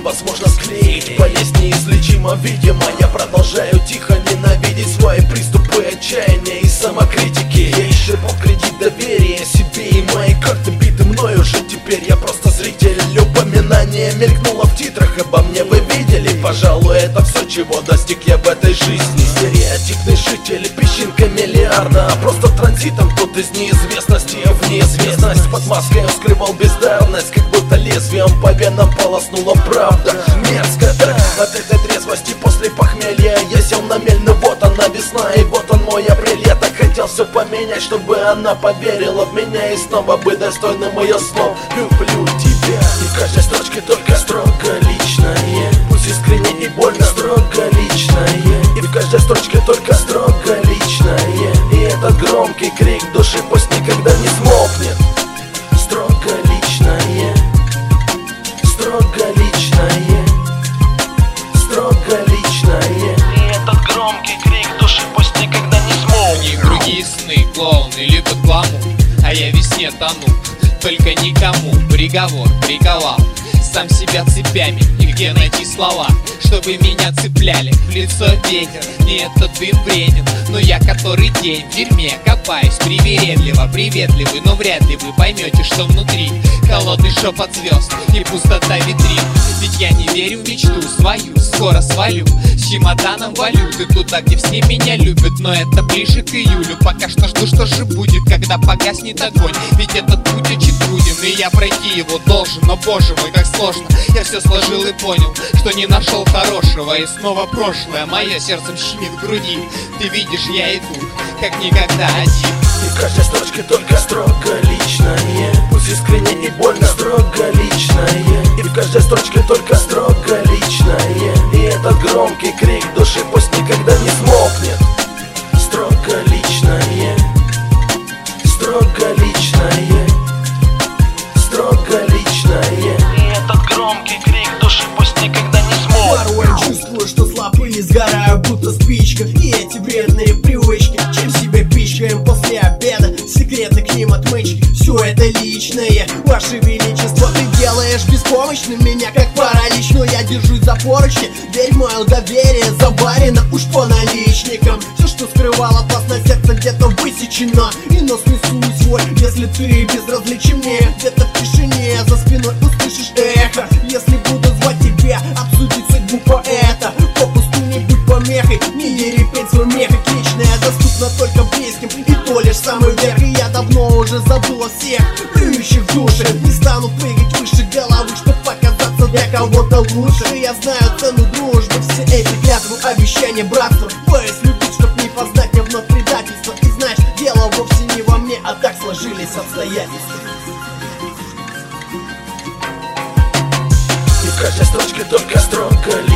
невозможно склеить. Болезнь неизлечима, видимо. Я продолжаю тихо ненавидеть свои приступы отчаяния и самокритики. Я исчерпал кредит доверия себе, и мои карты биты мной уже. Теперь я просто зритель. Упоминание мелькнуло в титрах, обо мне вы видели. Пожалуй, это все, чего достиг я в этой жизни. Стереотипный житель, песчинка миллиарда, а просто транзитом тут из неизвестности в неизвестность. Под маской скрывал бездарность, как будто лезвием по венам полоснула правда. Мерзко, да, от этой трезвости после похмелья я сел на мель, но вот она весна, и вот он мой апрель. Я так хотел все поменять, чтобы она поверила в меня, и снова быть достойным ее слов. Люблю тебя, и в каждой строчке только строго личное. Пусть искренне и больно, строго личное. И в каждой строчке только строго личное. И этот громкий крик души пусть никогда не смолкнет. Строго личное, строго личное, строго личное. И этот громкий крик души пусть никогда не смолкнет. У них другие сны, клоуны любят гламур, а я весне тону, только никому приговор приковал сам себя цепями. И где найти слова, чтобы меня цепляли? В лицо ветер, не этот дым вреден, но я который день в дерьме копаюсь привередливо, приветливый, но вряд ли вы поймете, что внутри холодный шепот звезд и пустота витрин. Ведь я не верю в мечту свою, скоро свалю с чемоданом валюты туда, где все меня любят, но это ближе к июлю. Пока что жду, что же будет, когда погаснет огонь. Ведь этот путь очень труден, и я пройти его должен. Но боже мой, как сложно, я все сложил и понял, что не нашел хорошего. И снова прошлое мое сердцем щемит в груди. Ты видишь, я иду, как никогда один. И в каждой строчке только строго личное. Пусть искренне и больно, строго личное. И в каждой строчке только строго личное. И этот громкий крик души пусть никогда не смолкнет. Строго личное, строго личное, строго личное. И этот громкий крик души пусть никогда не смолкнет. Порой чувствую, что слаб и сгораю, будто спичка. И эти вредные привычки, чем себя пичкаем после обеда, секреты к ним отмычки. Все это личное, ваше величество. Ты делаешь беспомощным меня, как паралич. Но я держусь за поручни, верь в мое доверие заварено уж по наличникам. Все, что скрывал от вас на сердце, где-то высечено. И нос несу свой, если ты безразличен мне. Где-то в тишине за спиной услышишь эхо. Если буду звать тебя, обсудить судьбу поэта, попусту не будь помехой, не ерепеть свой мех. Ведь личное доступно только близким, и то лишь самый верх. И я давно уже забыл о всех плюющих души. Не стану прыгать выше головы, чтоб показаться для кого-то лучше. Я знаю цену дружбы, все эти клятвы, обещания, братства. Пояс любить, чтоб не познать мне вновь предательство. И знаешь, дело вовсе не во мне, а так сложились обстоятельства. И в каждой строчке только строго